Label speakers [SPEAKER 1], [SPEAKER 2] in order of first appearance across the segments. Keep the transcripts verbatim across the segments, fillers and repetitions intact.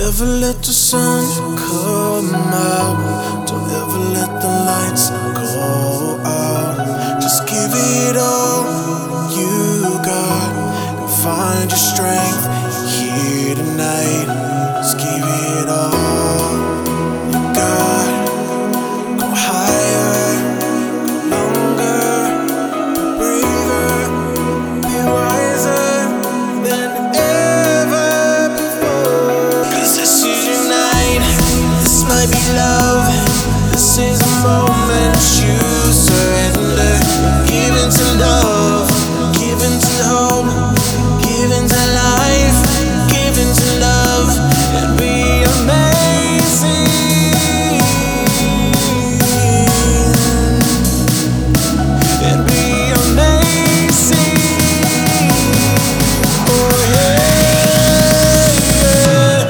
[SPEAKER 1] ever let the sun come out. Don't ever let the lights go out. Just give it all you got and find your strength here tonight. Just give it all you got. Go higher, go longer, be braver, be wiser than ever before. 'Cause this is your night, this might be love. This is a moment you surrender. Give into love, give into hope, give into life, give into love, and be amazing. And be amazing. Oh yeah, yeah.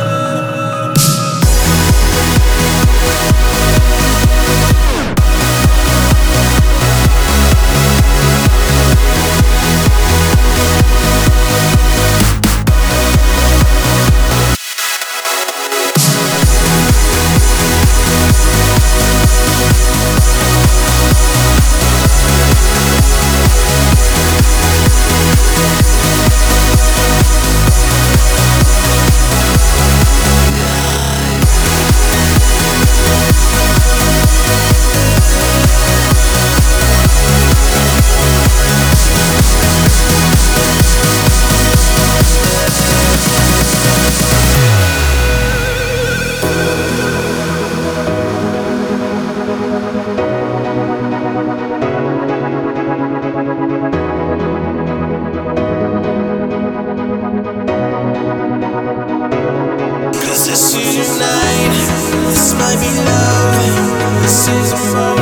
[SPEAKER 1] This is your night, this might be love, this is a moment.